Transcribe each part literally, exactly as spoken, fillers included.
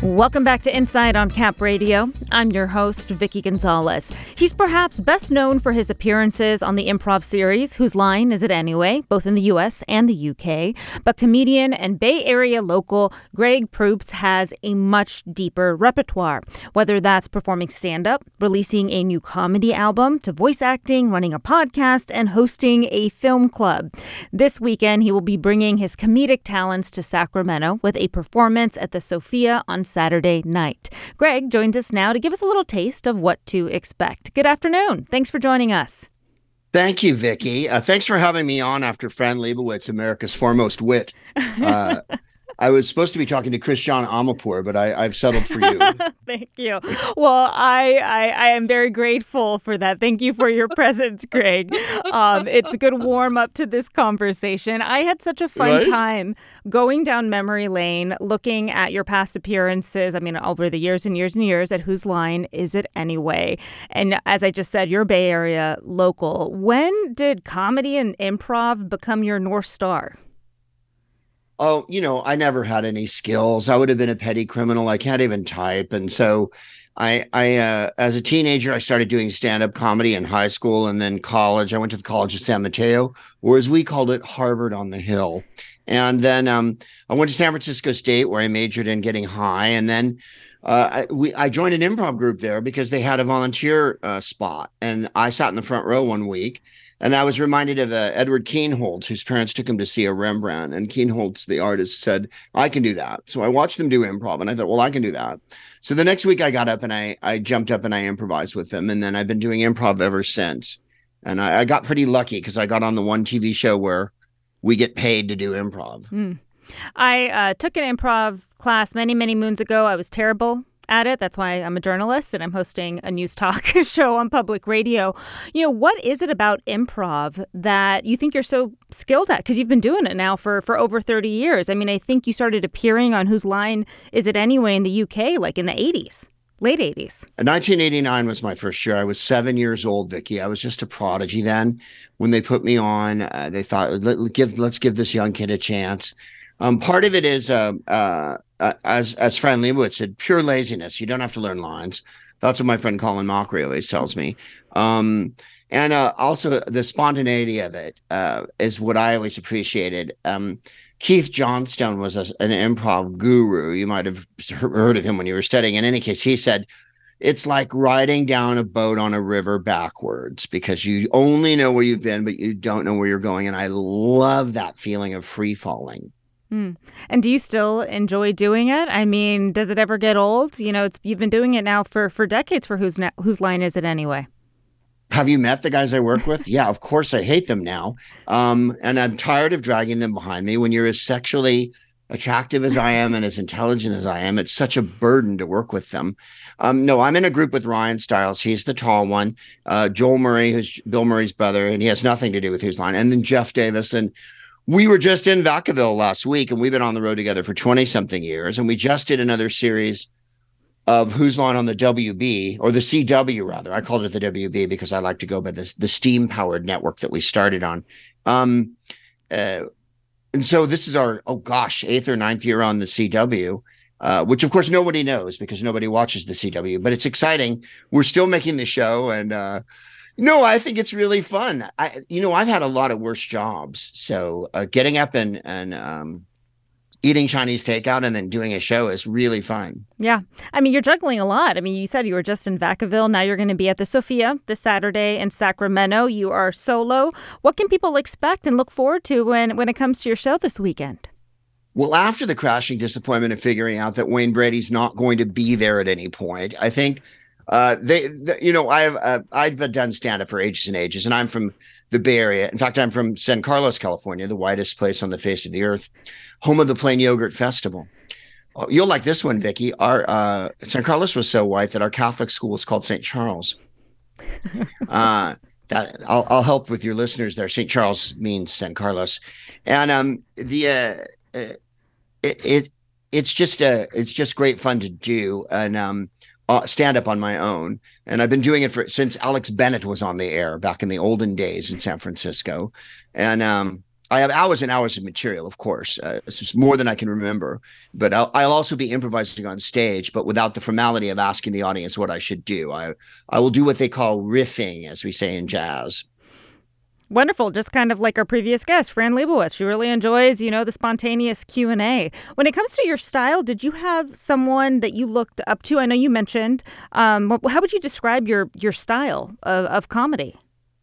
Welcome back to Inside on Cap Radio. I'm your host, Vicky Gonzalez. He's perhaps best known for his appearances on the improv series Whose Line Is It Anyway, both in the U S and the U K. But comedian and Bay Area local Greg Proops has a much deeper repertoire, whether that's performing stand-up, releasing a new comedy album, to voice acting, running a podcast, and hosting a film club. This weekend, he will be bringing his comedic talents to Sacramento with a performance at the Sophia on Saturday night. Greg joins us now to give us a little taste of what to expect. Good afternoon. Thanks for joining us. Thank you, Vicky. Uh, thanks for having me on after Fran Lebowitz, America's foremost wit. Uh, I was supposed to be talking to Christian Amanpour, but I, I've settled for you. Thank you. Well, I, I I am very grateful for that. Thank you for your presence, Greg. Um, it's a good warm up to this conversation. I had such a fun Right? time going down memory lane, looking at your past appearances. I mean, over the years and years and years at Whose Line Is It Anyway? And as I just said, you're Bay Area local. When did comedy and improv become your North Star? Oh, you know, I never had any skills. I would have been a petty criminal. I can't even type. And so I, I, uh, as a teenager, I started doing stand-up comedy in high school and then college. I went to the College of San Mateo, or as we called it, Harvard on the Hill. And then um, I went to San Francisco State, where I majored in getting high. And then uh, I, we, I joined an improv group there because they had a volunteer uh, spot. And I sat in the front row one week. And I was reminded of uh, Edward Kienholz, whose parents took him to see a Rembrandt. And Kienholz, the artist, said, I can do that. So I watched them do improv. And I thought, well, I can do that. So the next week I got up and I, I jumped up and I improvised with them. And then I've been doing improv ever since. And I, I got pretty lucky because I got on the one T V show where we get paid to do improv. Mm. I uh, took an improv class many, many moons ago. I was terrible at it. That's why I'm a journalist and I'm hosting a news talk show on public radio. You know, what is it about improv that you think you're so skilled at? Because you've been doing it now for, for over thirty years. I mean, I think you started appearing on Whose Line Is It Anyway in the U K, like in the eighties, late eighties. nineteen eighty-nine was my first year. I was seven years old, Vicky. I was just a prodigy then. When they put me on, uh, they thought, Let, give, let's give this young kid a chance. Um, part of it is, uh, uh, uh, as as Fran Lebowitz said, pure laziness. You don't have to learn lines. That's what my friend Colin Mockery always tells me. Um, and uh, also the spontaneity of it uh, is what I always appreciated. Um, Keith Johnstone was a, an improv guru. You might have heard of him when you were studying. In any case, he said, it's like riding down a boat on a river backwards because you only know where you've been, but you don't know where you're going. And I love that feeling of free falling. Mm. And do you still enjoy doing it? I mean, does it ever get old? You know, it's you've been doing it now for, for decades for Whose, Whose Line Is It Anyway? Have you met the guys I work with? Yeah, of course I hate them now. Um, and I'm tired of dragging them behind me. When you're as sexually attractive as I am and as intelligent as I am, it's such a burden to work with them. Um, no, I'm in a group with Ryan Stiles. He's the tall one. Uh, Joel Murray, who's Bill Murray's brother, and he has nothing to do with Whose Line. And then Jeff Davis. And we were just in Vacaville last week, and we've been on the road together for twenty-something years. And we just did another series of Whose Line on the W B, or the C W, rather. I called it the W B because I like to go by the, the steam-powered network that we started on. Um, uh, and so this is our, oh gosh, eighth or ninth year on the C W, uh, which of course nobody knows because nobody watches the C W, but it's exciting. We're still making the show, and uh, no, I think it's really fun. I, you know, I've had a lot of worse jobs. So uh, getting up and, and um, eating Chinese takeout and then doing a show is really fun. Yeah. I mean, you're juggling a lot. I mean, you said you were just in Vacaville. Now you're going to be at the Sophia this Saturday in Sacramento. You are solo. What can people expect and look forward to when, when it comes to your show this weekend? Well, after the crashing disappointment of figuring out that Wayne Brady's not going to be there at any point, I think Uh, they, the, you know, I've uh, I've done stand up for ages and ages, and I'm from the Bay Area. In fact, I'm from San Carlos, California, the whitest place on the face of the earth, home of the Plain Yogurt Festival. Oh, you'll like this one, Vicky. Our uh, San Carlos was so white that our Catholic school was called Saint Charles. uh, that I'll I'll help with your listeners there. Saint Charles means San Carlos, and um the uh, uh, it, it it's just uh it's just great fun to do, and um. Uh, stand up on my own. And I've been doing it for since Alex Bennett was on the air back in the olden days in San Francisco. And um, I have hours and hours of material, of course. Uh, it's just more than I can remember. But I'll, I'll also be improvising on stage, but without the formality of asking the audience what I should do. I I will do what they call riffing, as we say in jazz. Wonderful. Just kind of like our previous guest, Fran Lebowitz. She really enjoys, you know, the spontaneous Q and A. When it comes to your style, did you have someone that you looked up to? I know you mentioned. Um, how would you describe your your style of, of comedy?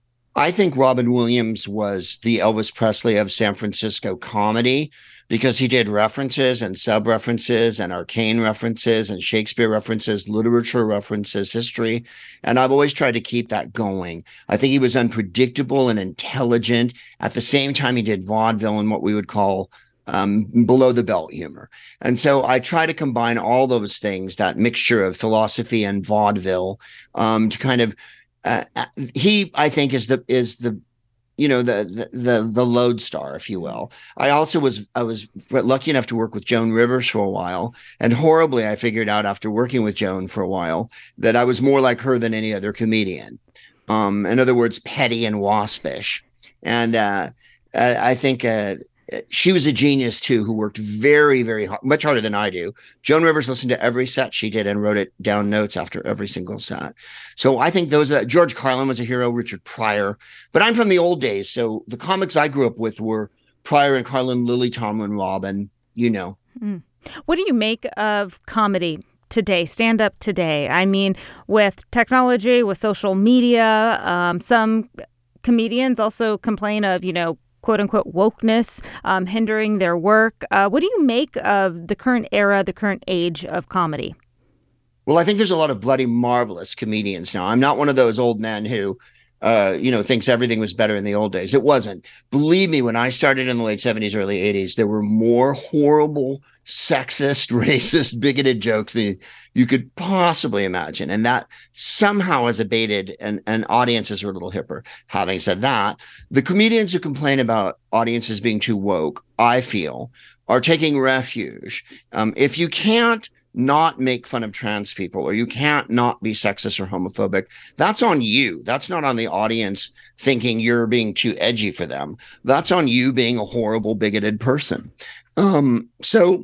I think Robin Williams was the Elvis Presley of San Francisco comedy because he did references and sub-references and arcane references and Shakespeare references, literature references, history. And I've always tried to keep that going. I think he was unpredictable and intelligent. At the same time, he did vaudeville and what we would call um, below the belt humor. And so I try to combine all those things, that mixture of philosophy and vaudeville, um, to kind of uh, he, I think, is the is the you know, the, the, the, the lodestar, if you will. I also was, I was lucky enough to work with Joan Rivers for a while. And horribly, I figured out after working with Joan for a while that I was more like her than any other comedian. Um, in other words, petty and waspish. And uh, I think uh, she was a genius too, who worked very, very hard, much harder than I do. Joan Rivers listened to every set she did and wrote it down notes after every single set. So I think those, uh, George Carlin was a hero, Richard Pryor, but I'm from the old days. So the comics I grew up with were Pryor and Carlin, Lily Tomlin, Robin, you know. Mm. What do you make of comedy today, stand up today? I mean, with technology, with social media, um, some comedians also complain of, you know, quote unquote wokeness um, hindering their work. Uh, what do you make of the current era, the current age of comedy? Well, I think there's a lot of bloody marvelous comedians now. I'm not one of those old men who, uh, you know, thinks everything was better in the old days. It wasn't. Believe me, when I started in the late seventies, early eighties, there were more horrible, sexist, racist, bigoted jokes than you could possibly imagine. And that somehow has abated, and, and audiences are a little hipper. Having said that, the comedians who complain about audiences being too woke, I feel, are taking refuge. Um, if you can't not make fun of trans people, or you can't not be sexist or homophobic, that's on you. That's not on the audience thinking you're being too edgy for them. That's on you being a horrible, bigoted person. Um, so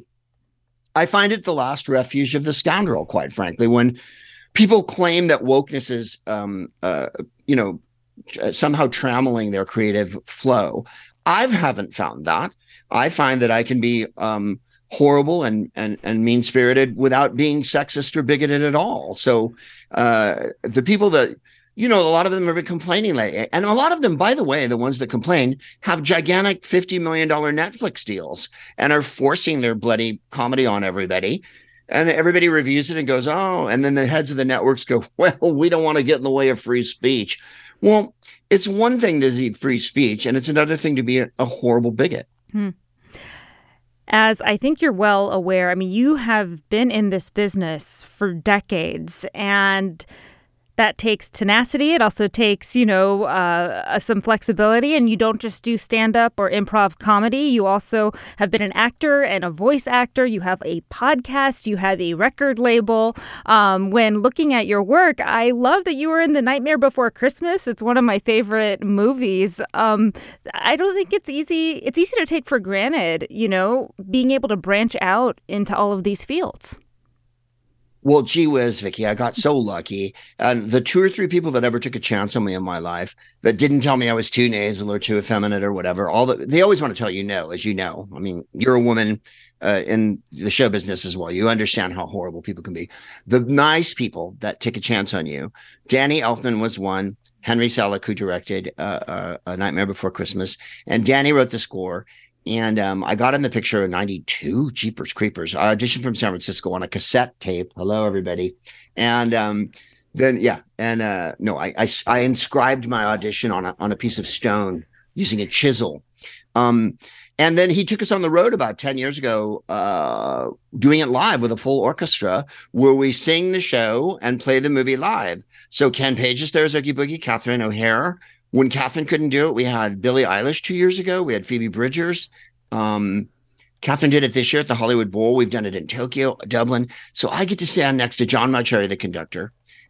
I find it the last refuge of the scoundrel, quite frankly, when people claim that wokeness is, um, uh, you know, somehow trammeling their creative flow. I haven't found that. I find that I can be um, horrible and and and mean spirited without being sexist or bigoted at all. So uh, the people that, you know, a lot of them have been complaining lately, and a lot of them, by the way, the ones that complain have gigantic fifty million dollars Netflix deals and are forcing their bloody comedy on everybody. And everybody reviews it and goes, oh, and then the heads of the networks go, well, we don't want to get in the way of free speech. Well, it's one thing to be free speech, and it's another thing to be a, a horrible bigot. Hmm. As I think you're well aware, I mean, you have been in this business for decades, and that takes tenacity. It also takes, you know, uh, some flexibility, and you don't just do stand-up or improv comedy. You also have been an actor and a voice actor. You have a podcast. You have a record label. Um, when looking at your work, I love that you were in The Nightmare Before Christmas. It's one of my favorite movies. Um, I don't think it's easy. It's easy to take for granted, you know, being able to branch out into all of these fields. Well, gee whiz, Vicky, I got so lucky. And the two or three people that ever took a chance on me in my life that didn't tell me I was too nasal or too effeminate or whatever, all the, they always want to tell you no, as you know. I mean, you're a woman uh, in the show business as well. You understand how horrible people can be. The nice people that take a chance on you, Danny Elfman was one, Henry Selick, who directed uh, uh, A Nightmare Before Christmas, and Danny wrote the score. And um, I got in the picture in ninety-two, Jeepers Creepers. I auditioned from San Francisco on a cassette tape. Hello, everybody. And um, then, yeah. And uh, no, I, I, I inscribed my audition on a, on a piece of stone using a chisel. Um, and then he took us on the road about ten years ago, uh, doing it live with a full orchestra where we sing the show and play the movie live. So Ken Page is there as Oogie Boogie, Catherine O'Hara. When Catherine couldn't do it, we had Billie Eilish two years ago. We had Phoebe Bridgers. Um, Catherine did it this year at the Hollywood Bowl. We've done it in Tokyo, Dublin. So I get to stand next to John Mauceri, the conductor,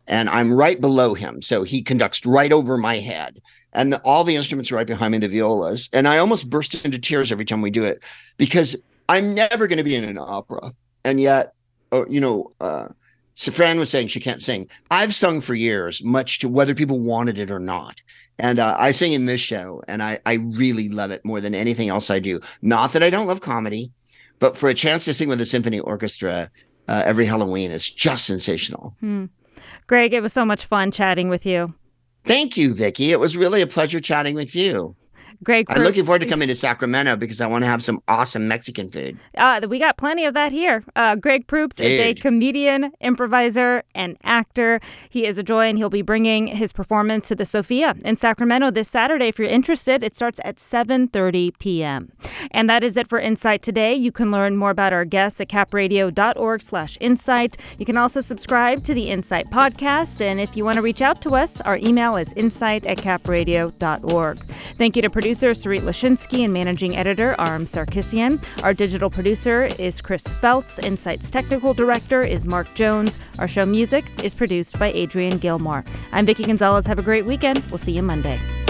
and I'm right below him. So he conducts right over my head. And the, all the instruments are right behind me, the violas. And I almost burst into tears every time we do it because I'm never going to be in an opera. And yet, oh, you know, uh, Fran was saying she can't sing. I've sung for years, much to whether people wanted it or not. And uh, I sing in this show, and I, I really love it more than anything else I do. Not that I don't love comedy, but for a chance to sing with a symphony orchestra uh, every Halloween is just sensational. Hmm. Greg, it was so much fun chatting with you. Thank you, Vicki. It was really a pleasure chatting with you. Greg, I'm looking forward to coming to Sacramento because I want to have some awesome Mexican food. Uh, we got plenty of that here. Uh, Greg Proops is a comedian, improviser, and actor. He is a joy, and he'll be bringing his performance to the Sophia in Sacramento this Saturday. If you're interested, it starts at seven thirty p.m. And that is it for Insight today. You can learn more about our guests at capradio.org slash insight. You can also subscribe to the Insight podcast. And if you want to reach out to us, our email is insight at capradio dot org. Thank you to producer Sarit Lashinsky and managing editor Aram Sarkisian. Our digital producer is Chris Feltz. Insight's technical director is Mark Jones. Our show music is produced by Adrian Gilmore. I'm Vicki Gonzalez. Have a great weekend. We'll see you Monday.